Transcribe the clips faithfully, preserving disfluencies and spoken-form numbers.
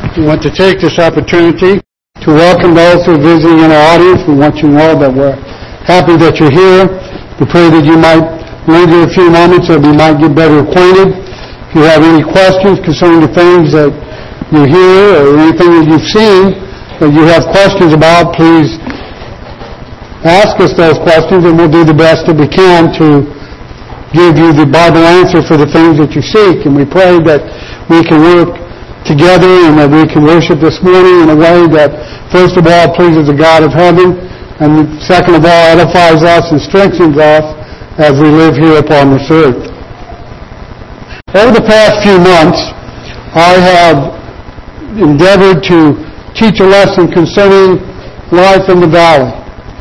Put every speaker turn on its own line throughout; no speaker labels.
We want to take this opportunity to welcome those who are visiting in our audience. We want you to know that we're happy that you're here. We pray that you might linger a few moments so we might get better acquainted. If you have any questions concerning the things that you hear or anything that you've seen that you have questions about, please ask us those questions and we'll do the best that we can to give you the Bible answer for the things that you seek. And we pray that we can work together and that we can worship this morning in a way that, first of all, pleases the God of heaven, and second of all, edifies us and strengthens us as we live here upon this earth. Over the past few months, I have endeavored to teach a lesson concerning life in the valley.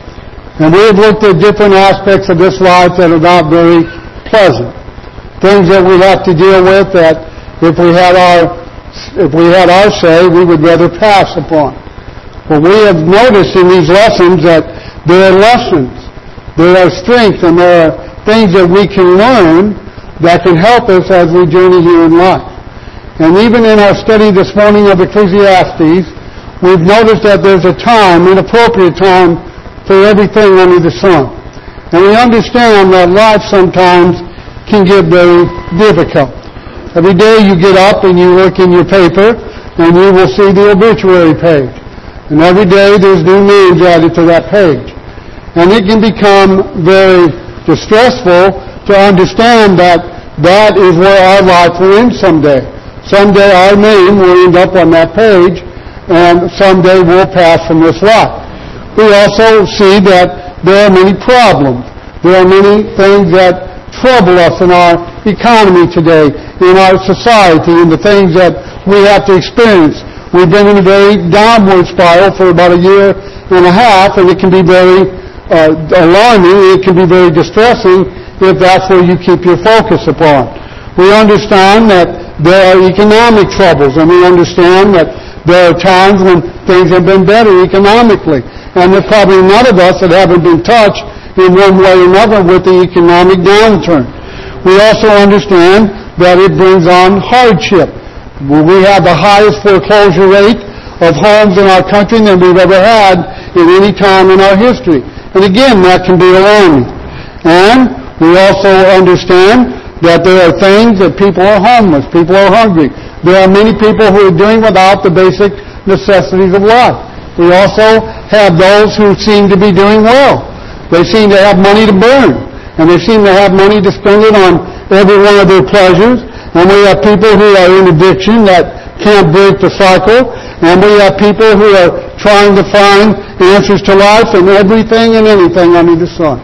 And we have looked at different aspects of this life that are not very pleasant. Things that we have to deal with that if we had our if we had our say, we would rather pass upon. But we have noticed in these lessons that there are lessons, there are strength, and there are things that we can learn that can help us as we journey here in life. And even in our study this morning of Ecclesiastes, we've noticed that there's a time, an appropriate time, for everything under the sun. And we understand that life sometimes can get very difficult. Every day you get up and you look in your paper and you will see the obituary page. And every day there's new names added to that page. And it can become very distressful to understand that that is where our life will end someday. Someday our name will end up on that page and someday we'll pass from this life. We also see that there are many problems. There are many things that trouble us in our economy today, in our society, and the things that we have to experience. We've been in a very downward spiral for about a year and a half, and it can be very uh, alarming, it can be very distressing if that's where you keep your focus upon. We understand that there are economic troubles, and we understand that there are times when things have been better economically. And there's probably none of us that haven't been touched in one way or another with the economic downturn. We also understand that it brings on hardship. We have the highest foreclosure rate of homes in our country than we've ever had in any time in our history. And again, that can be alarming. And we also understand that there are things that people are homeless, people are hungry. There are many people who are doing without the basic necessities of life. We also have those who seem to be doing well. They seem to have money to burn, and they seem to have money to spend it on every one of their pleasures. And we have people who are in addiction that can't break the cycle, and we have people who are trying to find answers to life in everything and anything under the sun.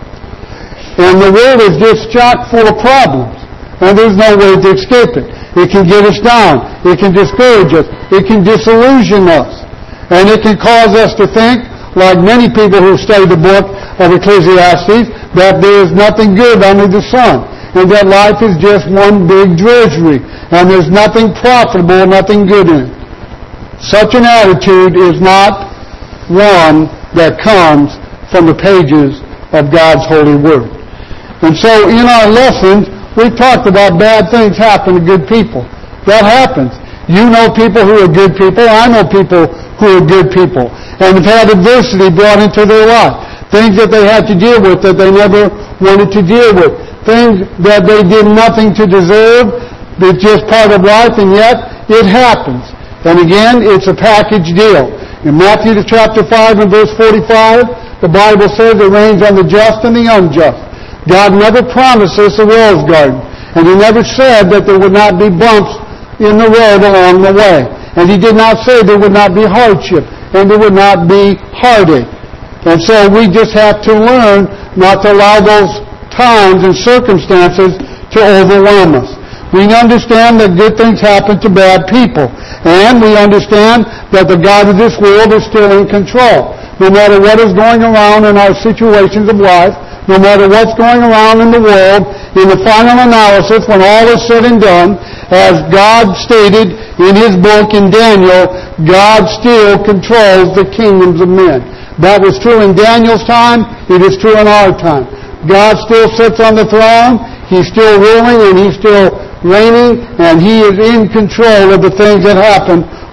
And the world is just chock full of problems, and there's no way to escape it. It can get us down. It can discourage us. It can disillusion us. And it can cause us to think, like many people who study the book of Ecclesiastes, that there is nothing good under the sun, and that life is just one big drudgery, and there's nothing profitable, nothing good in it. Such an attitude is not one that comes from the pages of God's holy word. And so in our lessons, we've talked about bad things happen to good people. That happens. You know people who are good people. I know people who are good people. And have had adversity brought into their life. Things that they had to deal with that they never wanted to deal with. Things that they did nothing to deserve. It's just part of life, and yet it happens. And again, it's a package deal. In Matthew chapter five and verse forty-five, the Bible says it rains on the just and the unjust. God never promised us a rose garden. And He never said that there would not be bumps in the road along the way. And He did not say there would not be hardship and there would not be heartache. And so we just have to learn not to allow those times and circumstances to overwhelm us. We understand that good things happen to bad people. And we understand that the God of this world is still in control. No matter what is going around in our situations of life, no matter what's going around in the world, in the final analysis, when all is said and done, as God stated in His book in Daniel, God still controls the kingdoms of men. That was true in Daniel's time. It is true in our time. God still sits on the throne. He's still ruling and He's still reigning, and He is in control of the things that happen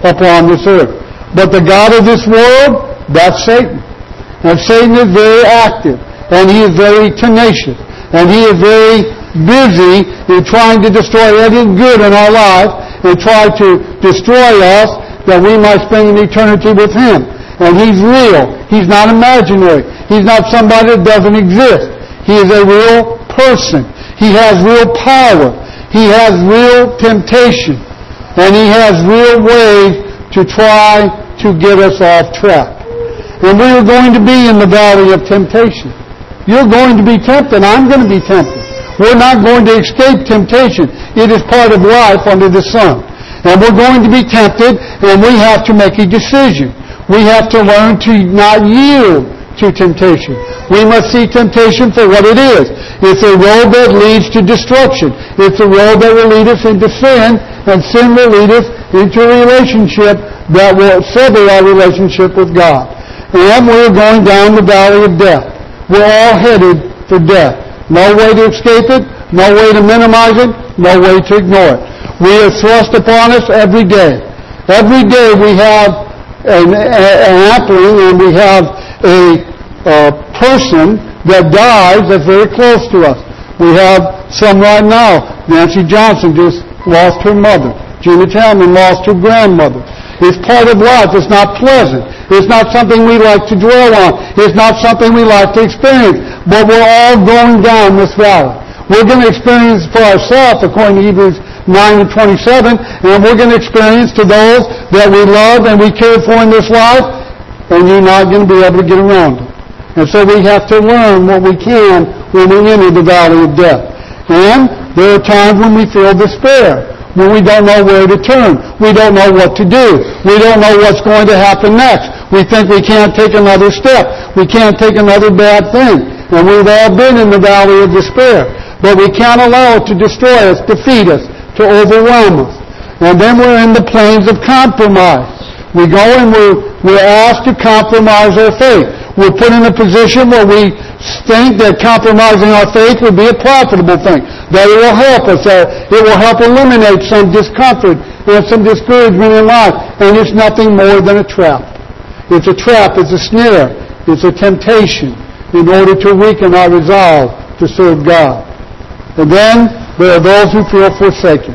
upon this earth. But the god of this world, that's Satan. And Satan is very active, and he is very tenacious, and he is very busy in trying to destroy anything good in our life and try to destroy us that we might spend an eternity with him. And he's real. He's not imaginary. He's not somebody that doesn't exist. He is a real person. He has real power. He has real temptation. And he has real ways to try to get us off track. And we are going to be in the valley of temptation. You're going to be tempted. I'm going to be tempted. We're not going to escape temptation. It is part of life under the sun. And we're going to be tempted, and we have to make a decision. We have to learn to not yield to temptation. We must see temptation for what it is. It's a road that leads to destruction. It's a road that will lead us into sin, and sin will lead us into a relationship that will sever our relationship with God. And we're going down the valley of death. We're all headed for death. No way to escape it, no way to minimize it, no way to ignore it. We are thrust upon us every day. Every day we have an, an happening, and we have a, a person that dies that's very close to us. We have some right now. Nancy Johnson just lost her mother. Gina Talman lost her grandmother. It's part of life. It's not pleasant. It's not something we like to dwell on. It's not something we like to experience. But we're all going down this valley. We're going to experience for ourselves, according to Hebrews nine and twenty-seven, and we're going to experience to those that we love and we care for in this life, and you're not going to be able to get around it. And so we have to learn what we can when we enter the valley of death. And there are times when we feel despair, when we don't know where to turn. We don't know what to do. We don't know what's going to happen next. We think we can't take another step. We can't take another bad thing. And we've all been in the valley of despair. But we can't allow it to destroy us, defeat us, to overwhelm us. And then we're in the plains of compromise. We go and we're, we're asked to compromise our faith. We're put in a position where we think that compromising our faith would be a profitable thing, that it will help us, that it will help eliminate some discomfort and some discouragement in life. And it's nothing more than a trap. It's a trap, it's a snare, it's a temptation in order to weaken our resolve to serve God. And then there are those who feel forsaken.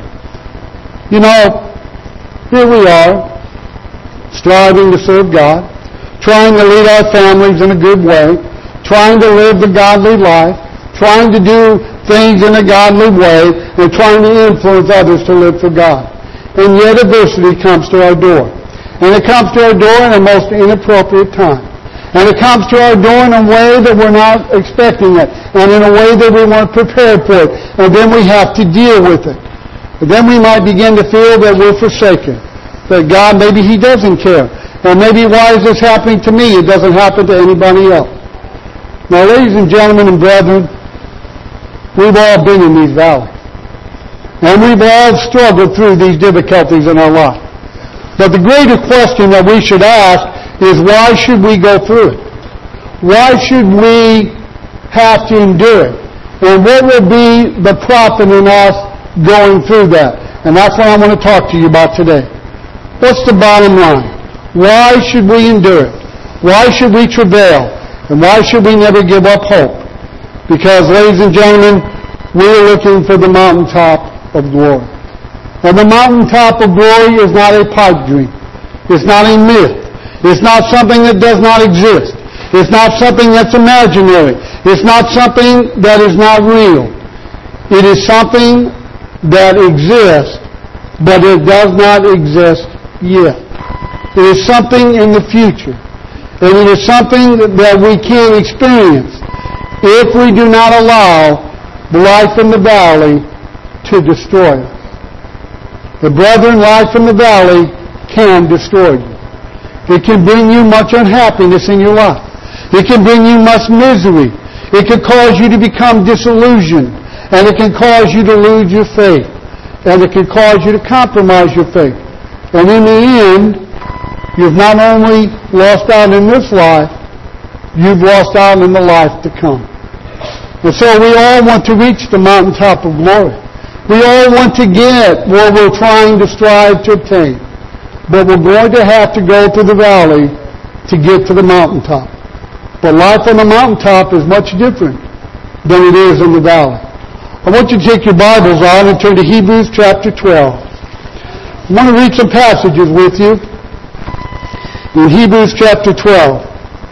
You know, here we are, striving to serve God, trying to lead our families in a good way, trying to live the godly life, trying to do things in a godly way, and trying to influence others to live for God. And yet adversity comes to our door. And it comes to our door in a most inappropriate time. And it comes to our door in a way that we're not expecting it, and in a way that we weren't prepared for it. And then we have to deal with it. But then we might begin to feel that we're forsaken, that God, maybe He doesn't care. And maybe, why is this happening to me? It doesn't happen to anybody else. Now, ladies and gentlemen and brethren, we've all been in these valleys. And we've all struggled through these difficulties in our life. But the greater question that we should ask is, why should we go through it? Why should we have to endure it? And what will be the profit in us going through that? And that's what I want to talk to you about today. What's the bottom line? Why should we endure it? Why should we travail? And why should we never give up hope? Because, ladies and gentlemen, we're looking for the mountaintop of glory. And the mountaintop of glory is not a pipe dream. It's not a myth. It's not something that does not exist. It's not something that's imaginary. It's not something that is not real. It is something that exists, but it does not exist yet. It is something in the future. And it is something that we can experience if we do not allow life in the valley to destroy us. The brethren, life in the valley can destroy you. It can bring you much unhappiness in your life. It can bring you much misery. It can cause you to become disillusioned. And it can cause you to lose your faith. And it can cause you to compromise your faith. And in the end, you've not only lost out in this life, you've lost out in the life to come. And so we all want to reach the mountaintop of glory. We all want to get what we're trying to strive to obtain. but we're going to have to go through the valley to get to the mountaintop. But life on the mountaintop is much different than it is in the valley. I want you to take your Bibles out and turn to Hebrews chapter twelve. I want to read some passages with you in Hebrews chapter twelve.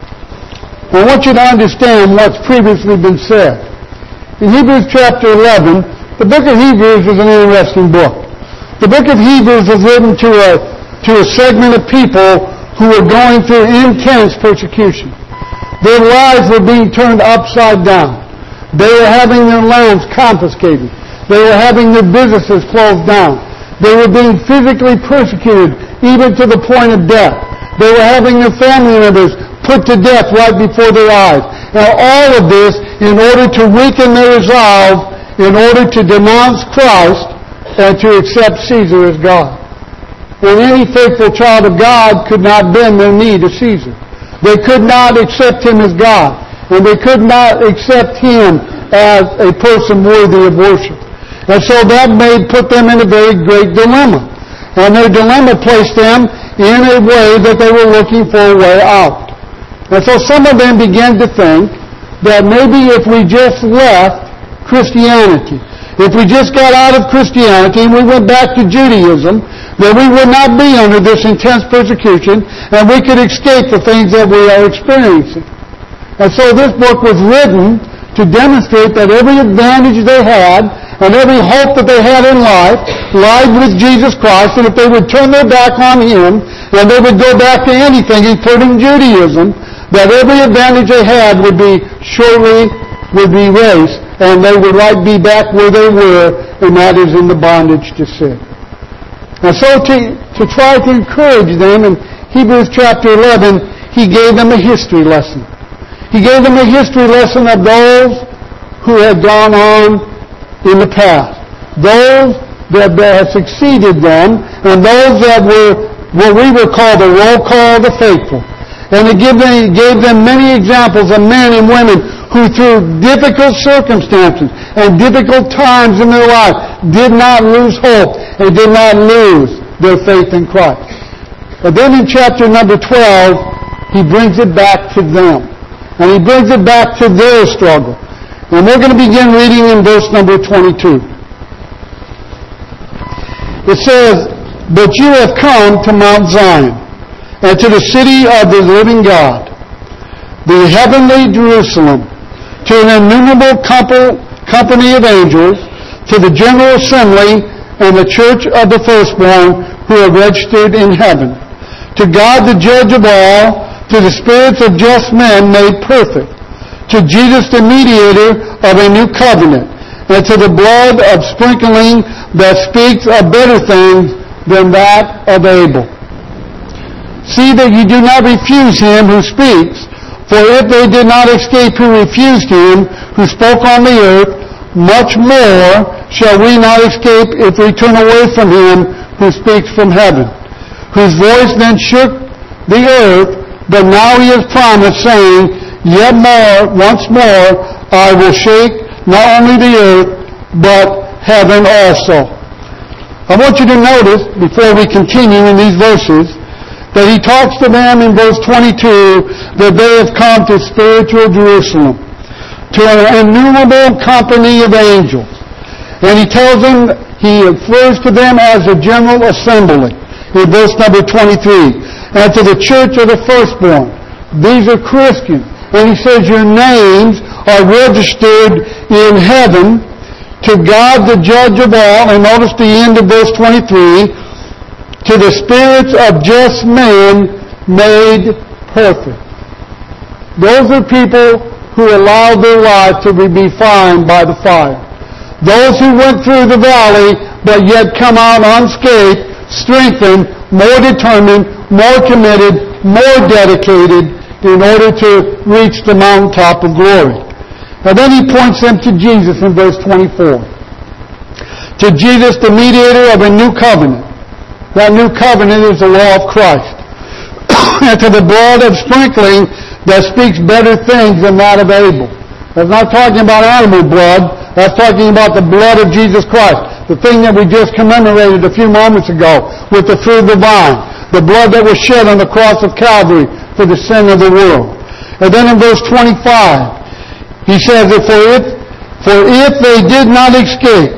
I want you to understand what's previously been said. In Hebrews chapter eleven, the book of Hebrews is an interesting book. The book of Hebrews was written to a, to a segment of people who were going through intense persecution. Their lives were being turned upside down. They were having their lands confiscated. They were having their businesses closed down. They were being physically persecuted, even to the point of death. They were having their family members put to death right before their eyes. Now all of this in order to weaken their resolve, in order to denounce Christ and to accept Caesar as God. And any faithful child of God could not bend their knee to Caesar. They could not accept him as God. And they could not accept him as a person worthy of worship. And so that made put them in a very great dilemma. And their dilemma placed them in a way that they were looking for a way out. And so some of them began to think that maybe if we just left Christianity, if we just got out of Christianity and we went back to Judaism, then we would not be under this intense persecution and we could escape the things that we are experiencing. And so this book was written to demonstrate that every advantage they had and every hope that they had in life lied with Jesus Christ, and if they would turn their back on Him and they would go back to anything, including Judaism, that every advantage they had would be shortly would be erased, and they would right be back where they were, and that is in the bondage to sin. And so to, to try to encourage them, in Hebrews chapter eleven, he gave them a history lesson. He gave them a history lesson of those who had gone on in the past. Those that had succeeded them, and those that were what we would call the roll call of the faithful. And he gave them, gave them many examples of men and women who through difficult circumstances and difficult times in their life did not lose hope and did not lose their faith in Christ. But then in chapter number twelve, he brings it back to them. And he brings it back to their struggle. And we're going to begin reading in verse number twenty-two. It says, "But you have come to Mount Zion, and to the city of the living God, the heavenly Jerusalem, to an innumerable company of angels, to the general assembly and the church of the firstborn who are registered in heaven, to God the judge of all, to the spirits of just men made perfect, to Jesus the mediator of a new covenant, and to the blood of sprinkling that speaks of better things than that of Abel. See that you do not refuse him who speaks, for if they did not escape who refused him who spoke on the earth, much more shall we not escape if we turn away from him who speaks from heaven, whose voice then shook the earth, but now he has promised, saying, Yet more, once more, I will shake not only the earth, but heaven also." I want you to notice, before we continue in these verses, that he talks to them in verse twenty-two that they have come to spiritual Jerusalem, to an innumerable company of angels. And he tells them, he refers to them as a general assembly in verse number twenty-three. And to the church of the firstborn. These are Christians. And he says your names are registered in heaven, to God the judge of all. And notice the end of verse twenty-three. To the spirits of just men made perfect. Those are people who allowed their life to be refined by the fire. Those who went through the valley but yet come out unscathed, strengthened, more determined, more committed, more dedicated in order to reach the mountaintop of glory. And then he points them to Jesus in verse twenty-four. To Jesus, the mediator of a new covenant. That new covenant is the law of Christ. And to the blood of sprinkling that speaks better things than that of Abel. That's not talking about animal blood. That's talking about the blood of Jesus Christ. The thing that we just commemorated a few moments ago with the fruit of the vine. The blood that was shed on the cross of Calvary for the sin of the world. And then in verse twenty-five, he says, For if, for if they did not escape,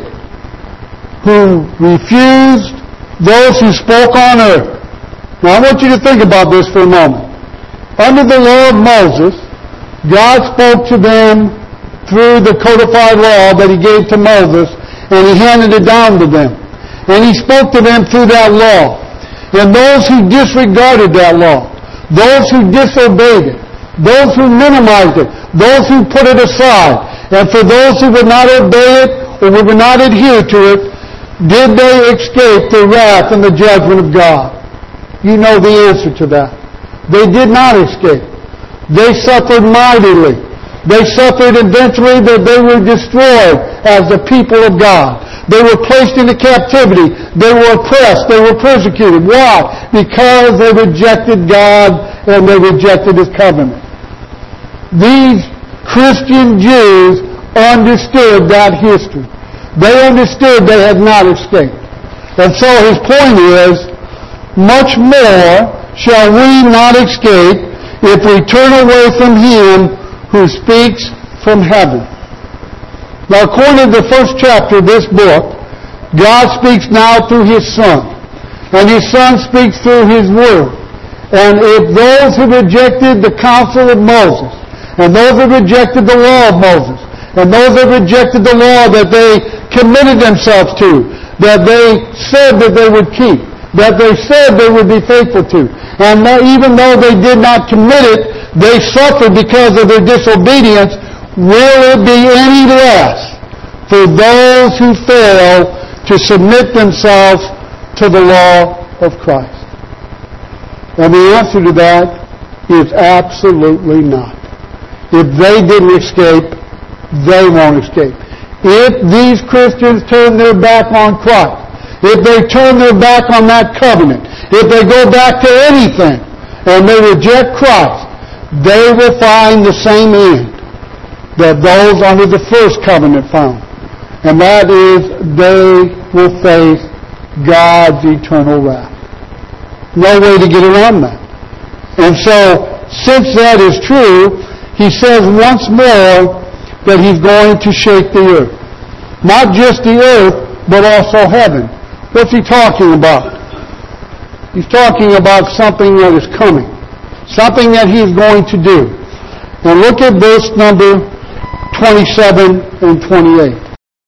who refused those who spoke on earth. Now I want you to think about this for a moment. Under the law of Moses, God spoke to them through the codified law that He gave to Moses, and He handed it down to them. And He spoke to them through that law. And those who disregarded that law, those who disobeyed it, those who minimized it, those who put it aside, and for those who would not obey it or would not adhere to it, did they escape the wrath and the judgment of God? You know the answer to that. They did not escape. They suffered mightily. They suffered eventually that they were destroyed as the people of God. They were placed into captivity. They were oppressed. They were persecuted. Why? Because they rejected God and they rejected His covenant. These Christian Jews understood that history. They understood they had not escaped. And so his point is, much more shall we not escape if we turn away from Him who speaks from heaven. Now, according to the first chapter of this book, God speaks now through His Son. And His Son speaks through His Word. And if those who rejected the counsel of Moses, and those who rejected the law of Moses, and those who rejected the law that they committed themselves to, that they said that they would keep, that they said they would be faithful to, and even though they did not commit it, they suffered because of their disobedience, will it be any less for those who fail to submit themselves to the law of Christ? And the answer to that is absolutely not. If they didn't escape, they won't escape. If these Christians turn their back on Christ, if they turn their back on that covenant, if they go back to anything and they reject Christ, they will find the same end that those under the first covenant found. And that is, they will face God's eternal wrath. No way to get around that. And so, since that is true, he says once more that He's going to shake the earth. Not just the earth, but also heaven. What's He talking about? He's talking about something that is coming. Something that He's going to do. And look at verse number twenty-seven and twenty-eight.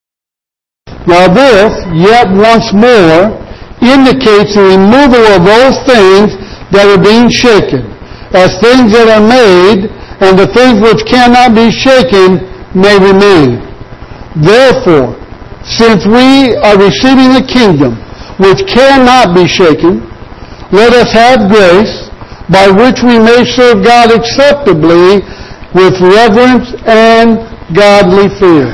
Now this, yet once more, indicates the removal of those things that are being shaken, as things that are made, and the things which cannot be shaken may remain. Therefore, since we are receiving the kingdom which cannot be shaken, let us have grace by which we may serve God acceptably with reverence and godly fear.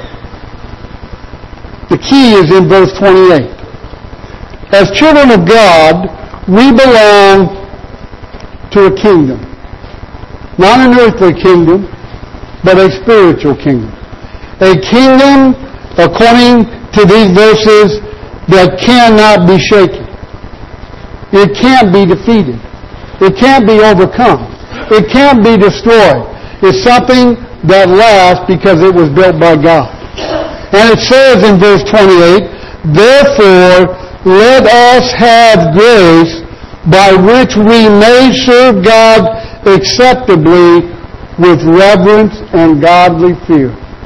The key is in verse twenty-eight. As children of God, we belong to a kingdom. Not an earthly kingdom, but a spiritual kingdom. A kingdom, according to these verses, that cannot be shaken. It can't be defeated. It can't be overcome. It can't be destroyed. It's something that lasts because it was built by God. And it says in verse twenty-eight, Therefore, let us have grace by which we may serve God acceptably with reverence and godly fear.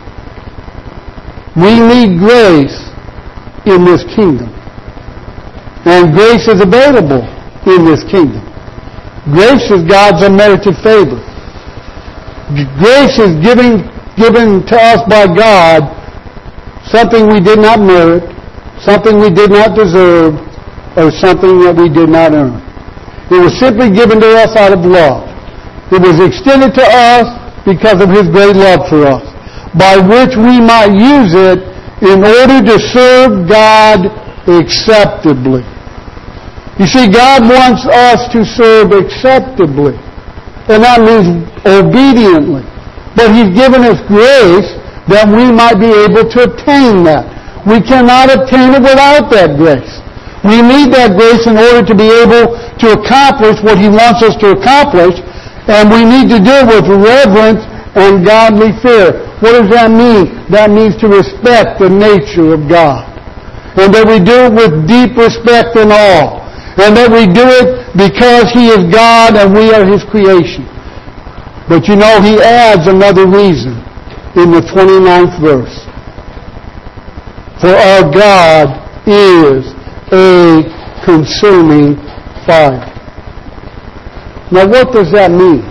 We need grace in this kingdom. And grace is available in this kingdom. Grace is God's unmerited favor. Grace is giving, given to us by God something we did not merit, something we did not deserve, or something that we did not earn. It was simply given to us out of love. It was extended to us because of His great love for us, by which we might use it in order to serve God acceptably. You see, God wants us to serve acceptably, and that means obediently. But He's given us grace that we might be able to obtain that. We cannot obtain it without that grace. We need that grace in order to be able to accomplish what He wants us to accomplish, and we need to do it with reverence and godly fear. What does that mean? That means to respect the nature of God. And that we do it with deep respect and awe. And that we do it because He is God and we are His creation. But you know, He adds another reason in the twenty-ninth verse. For our God is a consuming fire. Now what does that mean?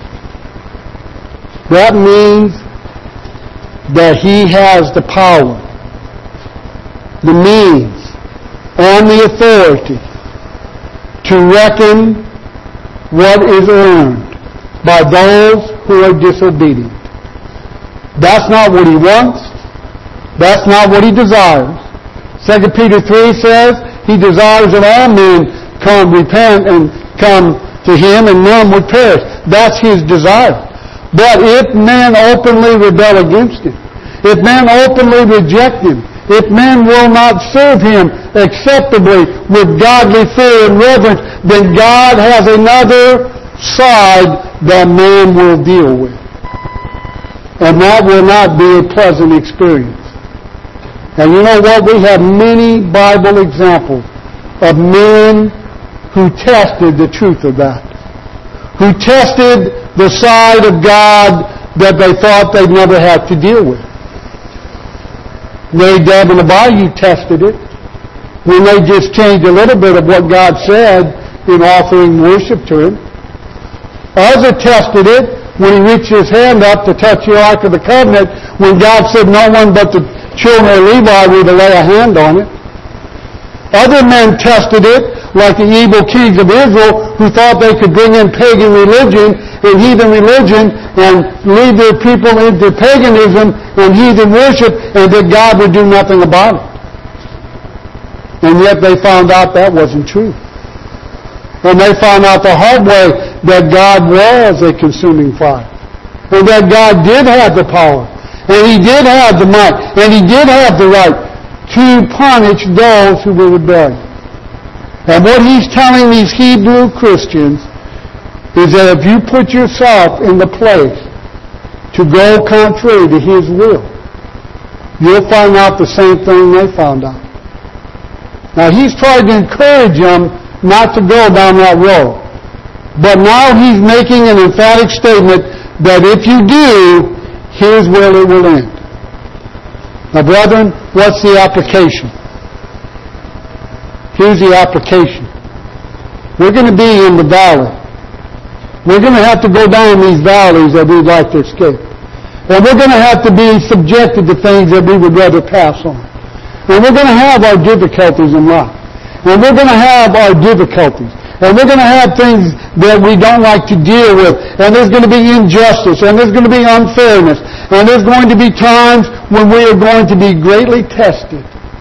That means that He has the power, the means, and the authority to reckon what is earned by those who are disobedient. That's not what He wants. That's not what He desires. Second Peter three says He desires that all men come repent and come to Him and none would perish. That's His desire. But if men openly rebel against Him, if men openly reject Him, if men will not serve Him acceptably with godly fear and reverence, then God has another side that man will deal with. And that will not be a pleasant experience. And you know what? We have many Bible examples of men who tested the truth of that. Who tested the side of God that they thought they'd never have to deal with. Nadab and Abihu tested it when they just changed a little bit of what God said in offering worship to Him. Uzzah tested it when he reached his hand up to touch the Ark of the Covenant when God said no one but the children of Levi were to lay a hand on it. Other men tested it, like the evil kings of Israel, who thought they could bring in pagan religion and heathen religion and lead their people into paganism and heathen worship, and that God would do nothing about it. And yet they found out that wasn't true. And they found out the hard way that God was a consuming fire. And that God did have the power. And He did have the might. And He did have the right to punish those who were rebellious. And what He's telling these Hebrew Christians is that if you put yourself in the place to go contrary to His will, you'll find out the same thing they found out. Now He's tried to encourage them not to go down that road. But now He's making an emphatic statement that if you do, His will it will end. Now, brethren, what's the application? Here's the application. We're going to be in the valley. We're going to have to go down these valleys that we'd like to escape. And we're going to have to be subjected to things that we would rather pass on. And we're going to have our difficulties in life. And we're going to have our difficulties. And we're going to have things that we don't like to deal with. And there's going to be injustice. And there's going to be unfairness. And there's going to be times when we are going to be greatly tested.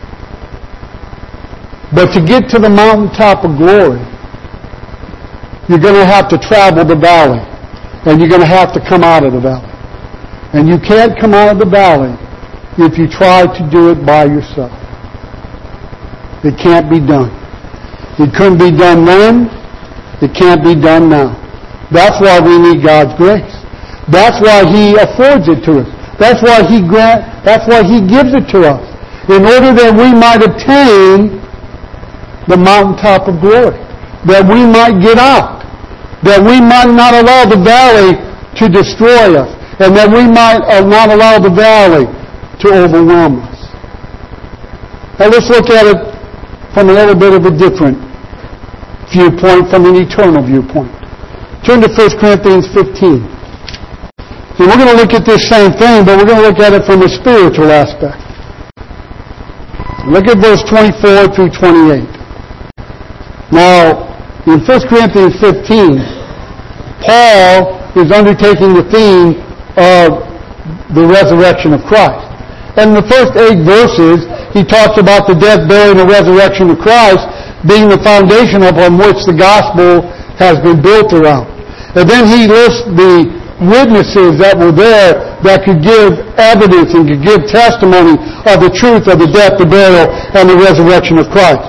But to get to the mountaintop of glory, you're going to have to travel the valley. And you're going to have to come out of the valley. And you can't come out of the valley if you try to do it by yourself. It can't be done. It couldn't be done then. It can't be done now. That's why we need God's grace. That's why He affords it to us. That's why He grant. That's why He gives it to us, in order that we might attain the mountaintop of glory, that we might get out, that we might not allow the valley to destroy us, and that we might not allow the valley to overwhelm us. Now let's look at it from a little bit of a different viewpoint, from an eternal viewpoint. Turn to First Corinthians fifteen. So we're going to look at this same thing, but we're going to look at it from a spiritual aspect. Look at verse twenty-four through twenty-eight. Now, in First Corinthians fifteen, Paul is undertaking the theme of the resurrection of Christ. And in the first eight verses, he talks about the death, burial, and the resurrection of Christ being the foundation upon which the gospel has been built around. And then he lists the witnesses that were there that could give evidence and could give testimony of the truth of the death, the burial, and the resurrection of Christ.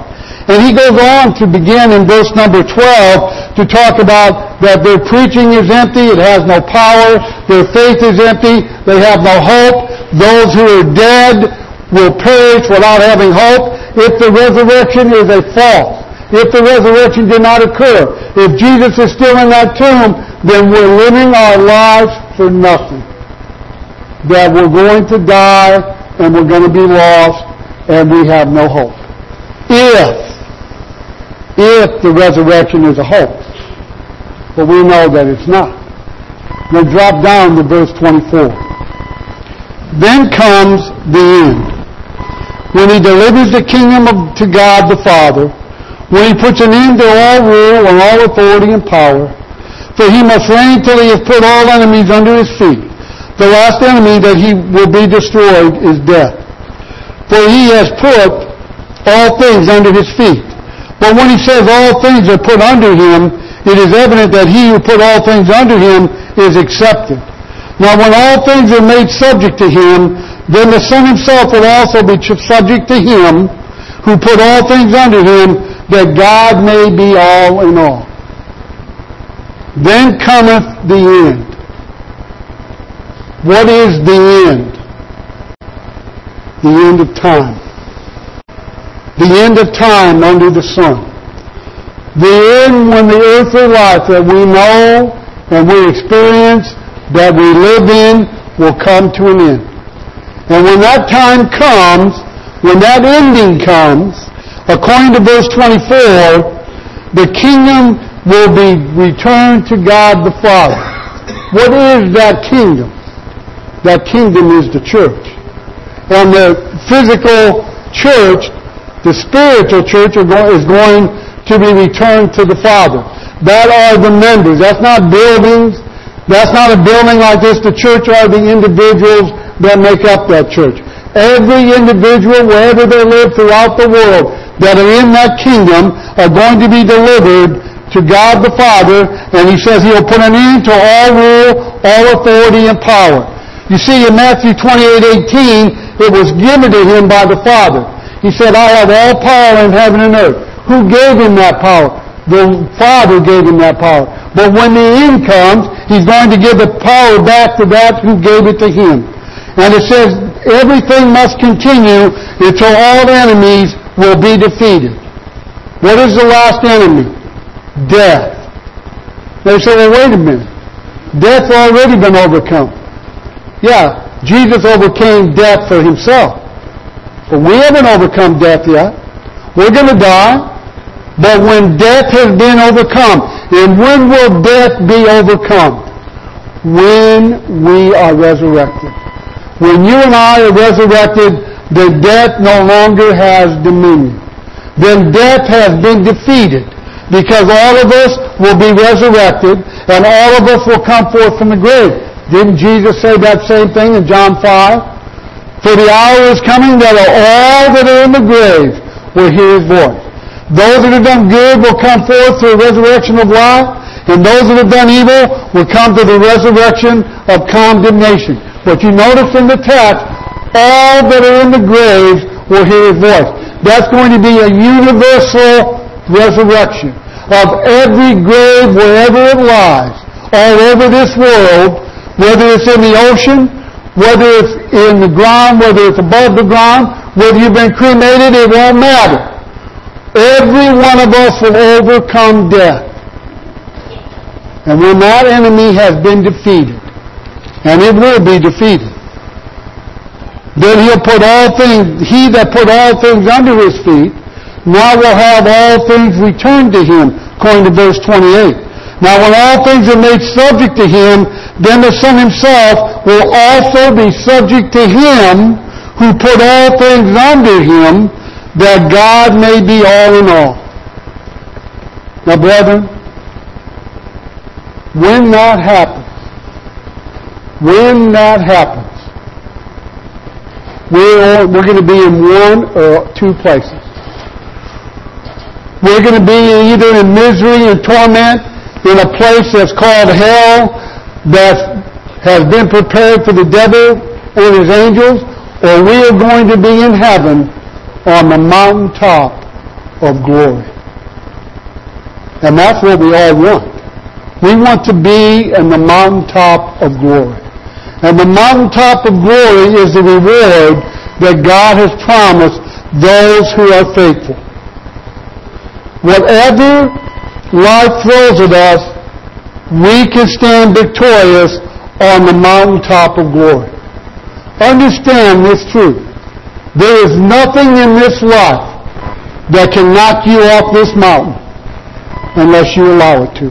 And he goes on to begin in verse number twelve to talk about that their preaching is empty, it has no power, their faith is empty, they have no hope. Those who are dead will perish without having hope. If the resurrection is a false, if the resurrection did not occur, if Jesus is still in that tomb, then we're living our lives for nothing. That we're going to die and we're going to be lost and we have no hope. If If the resurrection is a hoax. But we know that it's not. Now drop down to verse twenty-four. Then comes the end. When he delivers the kingdom of, to God the Father, when he puts an end to all rule and all authority and power, for he must reign till he has put all enemies under his feet. The last enemy that he will be destroyed is death. For he has put all things under his feet. But when he says all things are put under him, it is evident that he who put all things under him is accepted. Now when all things are made subject to him, then the Son himself will also be subject to him who put all things under him, that God may be all in all. Then cometh the end. What is the end? The end of time. The end of time under the sun. The end when the earthly life that we know and we experience, that we live in, will come to an end. And when that time comes, when that ending comes, according to verse twenty-four, the kingdom will be returned to God the Father. What is that kingdom? That kingdom is the church. And the physical church, the spiritual church is going to be returned to the Father. That are the members. That's not buildings. That's not a building like this. The church are the individuals that make up that church. Every individual, wherever they live throughout the world, that are in that kingdom are going to be delivered to God the Father, and he says he'll put an end to all rule, all authority, and power. You see, in Matthew twenty-eight eighteen, it was given to him by the Father. He said, I have all power in heaven and earth. Who gave him that power? The Father gave him that power. But when the end comes, he's going to give the power back to that who gave it to him. And it says, everything must continue until all enemies will be defeated. What is the last enemy? Death. They say, well, wait a minute. Death's already been overcome. Yeah, Jesus overcame death for himself. But we haven't overcome death yet. We're going to die. But when death has been overcome, and when will death be overcome? When we are resurrected. When you and I are resurrected, the death no longer has dominion. Then death has been defeated, because all of us will be resurrected, and all of us will come forth from the grave. Didn't Jesus say that same thing in John five? For the hour is coming that all that are in the grave will hear his voice. Those that have done good will come forth to a resurrection of life, and those that have done evil will come to the resurrection of condemnation. But you notice in the text, all that are in the graves will hear his voice. That's going to be a universal resurrection of every grave wherever it lies, all over this world, whether it's in the ocean, whether it's in the ground, whether it's above the ground, whether you've been cremated, it won't matter. Every one of us will overcome death. And when that enemy has been defeated, and it will be defeated, then he'll put all things, he that put all things under his feet, now will have all things returned to him, according to verse twenty-eight. Now when all things are made subject to him, then the Son himself will also be subject to him who put all things under him, that God may be all in all. Now, brethren, when that happens, when that happens, we're, we're going to be in one or two places. We're going to be either in misery and torment in a place that's called hell, that has been prepared for the devil and his angels, or we are going to be in heaven on the mountaintop of glory. And that's what we all want. We want to be in the mountaintop of glory. And the mountaintop of glory is the reward that God has promised those who are faithful. Whatever life throws at us, we can stand victorious on the mountaintop of glory. Understand this truth. There is nothing in this life that can knock you off this mountain unless you allow it to.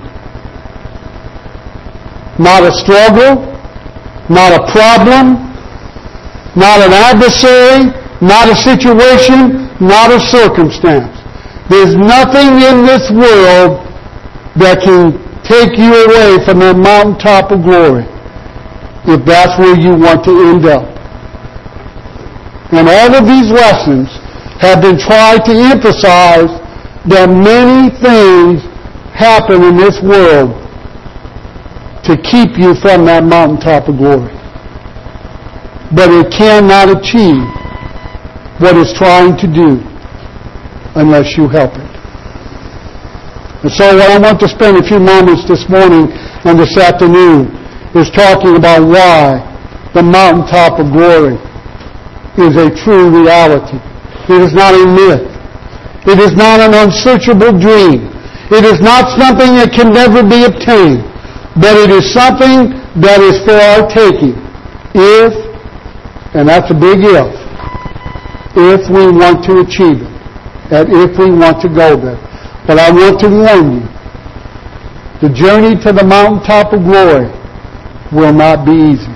Not a struggle, not a problem, not an adversary, not a situation, not a circumstance. There's nothing in this world that can take you away from the mountaintop of glory if that's where you want to end up. And all of these lessons have been tried to emphasize that many things happen in this world to keep you from that mountaintop of glory. But it cannot achieve what it's trying to do unless you help it. And so what I want to spend a few moments this morning and this afternoon is talking about why the mountaintop of glory is a true reality. It is not a myth. It is not an unsearchable dream. It is not something that can never be obtained. But it is something that is for our taking. If, and that's a big if, if we want to achieve it. And if we want to go there. But I want to warn you, the journey to the mountaintop of glory will not be easy.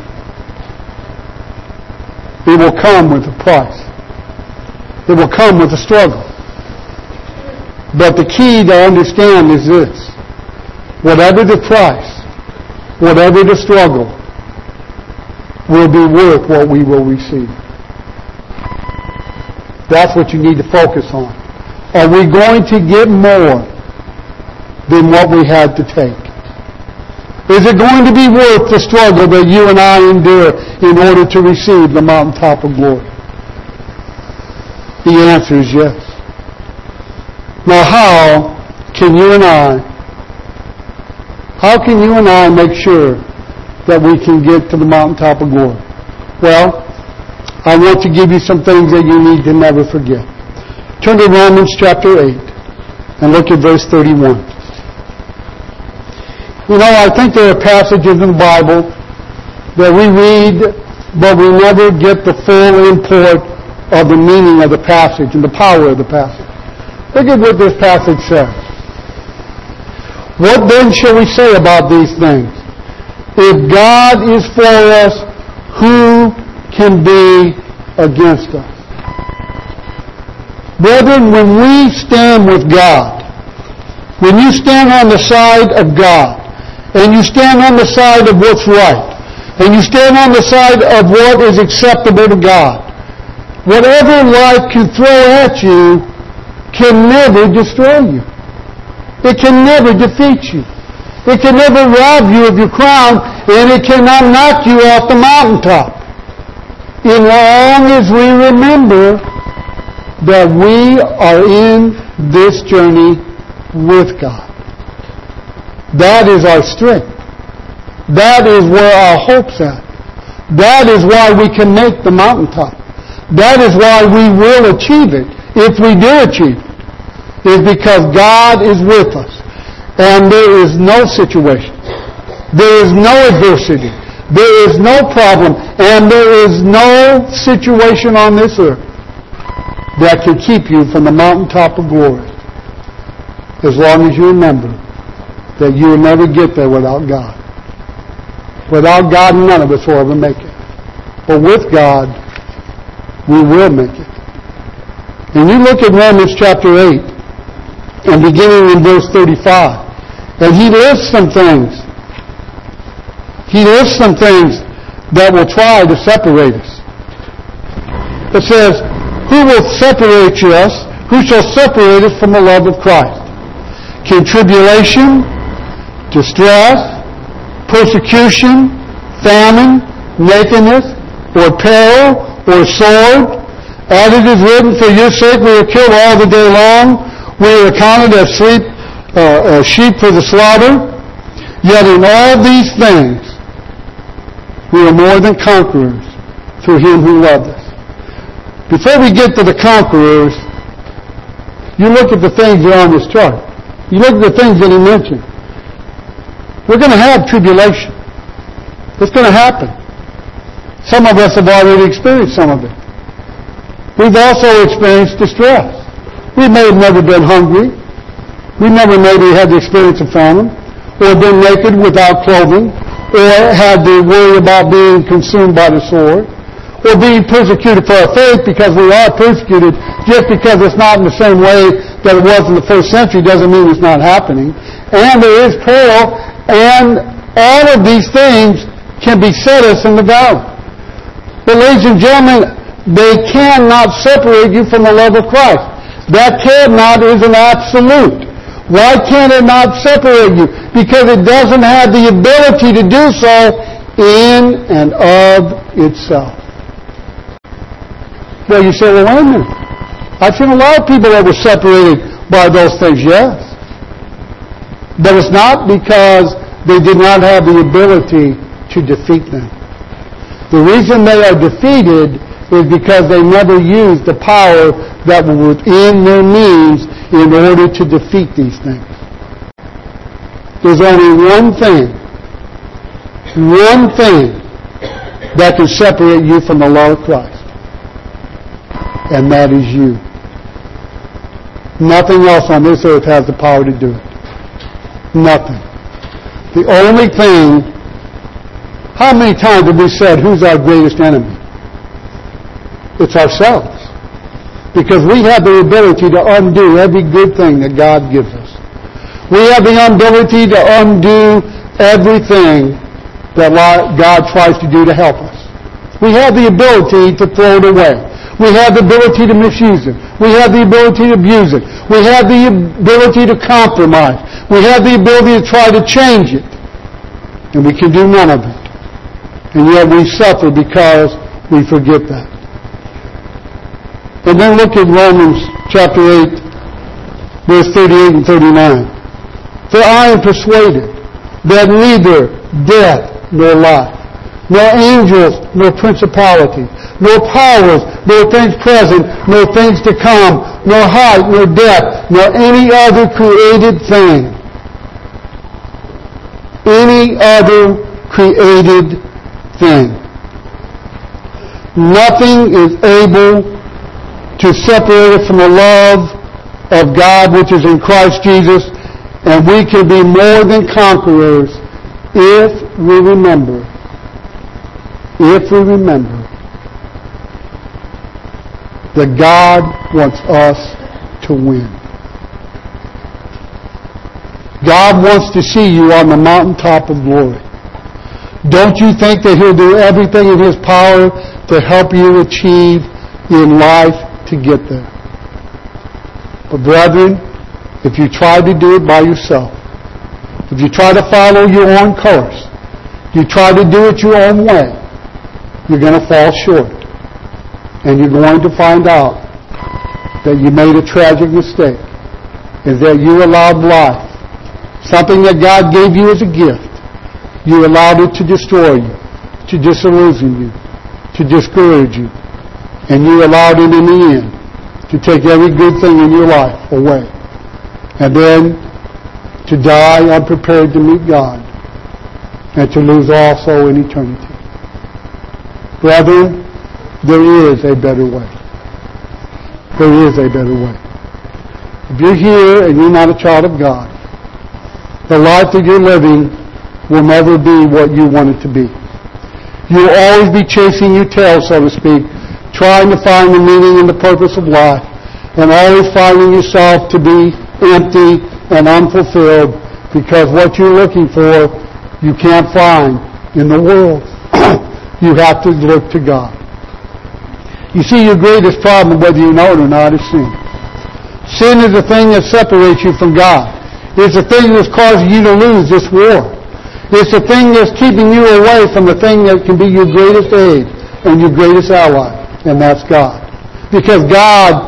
It will come with a price. It will come with a struggle. But the key to understand is this. Whatever the price, whatever the struggle, will be worth what we will receive. That's what you need to focus on. Are we going to get more than what we had to take? Is it going to be worth the struggle that you and I endure in order to receive the mountaintop of glory? The answer is yes. Now how can you and I, how can you and I make sure that we can get to the mountaintop of glory? Well, I want to give you some things that you need to never forget. Turn to Romans chapter eight and look at verse thirty-one. You know, I think there are passages in the Bible that we read, but we never get the full import of the meaning of the passage and the power of the passage. Look at what this passage says. What then shall we say about these things? If God is for us, who can be against us? Brethren, when we stand with God, when you stand on the side of God, and you stand on the side of what's right, and you stand on the side of what is acceptable to God, whatever life can throw at you can never destroy you. It can never defeat you. It can never rob you of your crown, and it cannot knock you off the mountaintop. As long as we remember that we are in this journey with God. That is our strength. That is where our hope's at. That is why we can make the mountaintop. That is why we will achieve it, if we do achieve it. Is because God is with us. And there is no situation. There is no adversity. There is no problem. And there is no situation on this earth that can keep you from the mountaintop of glory. As long as you remember that you will never get there without God. Without God, none of us will ever make it. But with God, we will make it. And you look at Romans chapter eight, and beginning in verse thirty-five, and he lists some things. He lists some things that will try to separate us. It says, who will separate us? Who shall separate us from the love of Christ? Can tribulation, distress, persecution, famine, nakedness, or peril, or sword? As it is written, for your sake we are killed all the day long. We are accounted as sheep, uh, uh, sheep for the slaughter. Yet in all these things, we are more than conquerors through Him who loved us. Before we get to the conquerors, you look at the things that are on this chart. You look at the things that He mentioned. We're going to have tribulation. It's going to happen. Some of us have already experienced some of it. We've also experienced distress. We may have never been hungry. We never maybe had the experience of famine, or been naked without clothing, or had to worry about being consumed by the sword, or being persecuted for our faith, because we are persecuted. Just because it's not in the same way that it was in the first century doesn't mean it's not happening. And there is peril, and all of these things can beset us in the valley. But ladies and gentlemen, they cannot separate you from the love of Christ. That cannot is an absolute. Why can't it not separate you? Because it doesn't have the ability to do so in and of itself. Well, you say, well, wait a minute. I've seen a lot of people that were separated by those things, yes. But it's not because they did not have the ability to defeat them. The reason they are defeated is because they never used the power that was within their means in order to defeat these things. There's only one thing, one thing that can separate you from the love of Christ, and that is you. Nothing else on this earth has the power to do it. Nothing. The only thing, how many times have we said, who's our greatest enemy? It's ourselves. Because we have the ability to undo every good thing that God gives us. We have the ability to undo everything that God tries to do to help us. We have the ability to throw it away. We have the ability to misuse it. We have the ability to abuse it. We have the ability to compromise. We have the ability to try to change it. And we can do none of it. And yet we suffer because we forget that. And then look at Romans chapter eight, verse thirty-eight and thirty-nine. For I am persuaded that neither death nor life, nor angels nor principalities, nor powers, nor things present, nor things to come, nor height, nor depth, nor any other created thing, any other created thing, nothing is able to separate us from the love of God which is in Christ Jesus, and we can be more than conquerors if we remember, if we remember that God wants us to win. God wants to see you on the mountaintop of glory. Don't you think that He'll do everything in His power to help you achieve in life to get there? But brethren, if you try to do it by yourself, if you try to follow your own course, you try to do it your own way, you're going to fall short. And you're going to find out that you made a tragic mistake, is that you allowed life, something that God gave you as a gift, you allowed it to destroy you, to disillusion you, to discourage you. And you allowed it in the end to take every good thing in your life away. And then to die unprepared to meet God. And to lose also in eternity. Brethren, there is a better way. There is a better way. If you're here and you're not a child of God, the life that you're living will never be what you want it to be. You'll always be chasing your tail, so to speak, trying to find the meaning and the purpose of life, and always finding yourself to be empty and unfulfilled because what you're looking for you can't find in the world. You have to look to God. You see, your greatest problem, whether you know it or not, is sin. Sin is the thing that separates you from God. It's the thing that's causing you to lose this war. It's the thing that's keeping you away from the thing that can be your greatest aid and your greatest ally. And that's God. Because God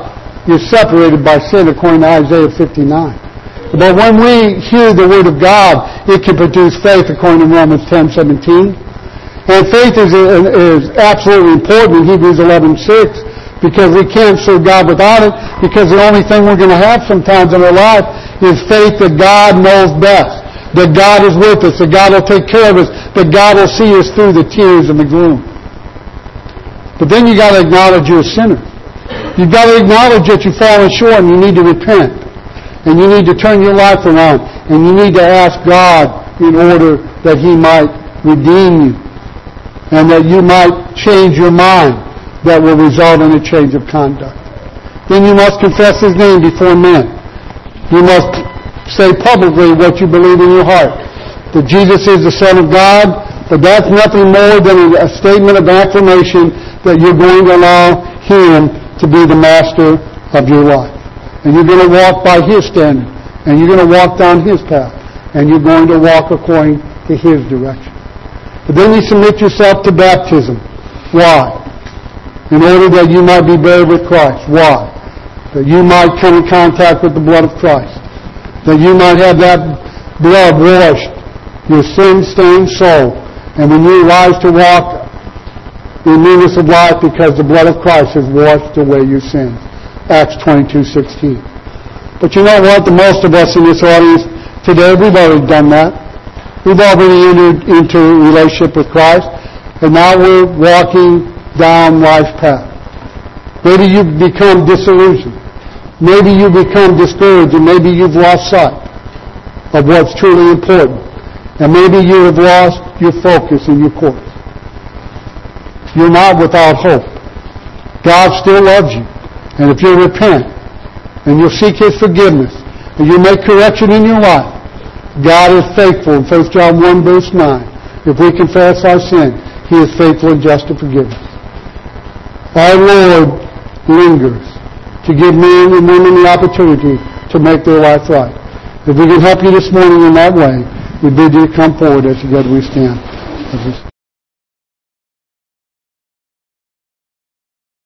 you're separated by sin, according to Isaiah fifty-nine. But when we hear the Word of God, it can produce faith, according to Romans ten seventeen. And faith is, is absolutely important in Hebrews eleven six, because we can't serve God without it, because the only thing we're going to have sometimes in our life is faith that God knows best, that God is with us, that God will take care of us, that God will see us through the tears and the gloom. But then you got to acknowledge you're a sinner. You've got to acknowledge that you've fallen short and you need to repent. And you need to turn your life around. And you need to ask God in order that He might redeem you. And that you might change your mind that will result in a change of conduct. Then you must confess His name before men. You must say publicly what you believe in your heart. That Jesus is the Son of God, but that's nothing more than a statement of affirmation that you're going to allow Him to be the master of your life. And you're going to walk by His standard. And you're going to walk down His path. And you're going to walk according to His direction. But then you submit yourself to baptism. Why? In order that you might be buried with Christ. Why? That you might come in contact with the blood of Christ. That you might have that blood washed your sin-stained soul. And when you rise to walk in newness of life, because the blood of Christ has washed away your sins. Acts twenty-two sixteen. But you know what? The most of us in this audience today, we've already done that. We've already entered into a relationship with Christ. And now we're walking down life's path. Maybe you've become disillusioned. Maybe you become discouraged, and maybe you've lost sight of what's truly important. And maybe you have lost your focus and your course. You're not without hope. God still loves you. And if you'll repent, and you'll seek His forgiveness, and you'll make correction in your life, God is faithful. In First John one verse nine, if we confess our sin, He is faithful and just to forgive us. Our Lord lingers to give men and women the opportunity to make their life right. If we can help you this morning in that way, we bid you to come forward as together we stand.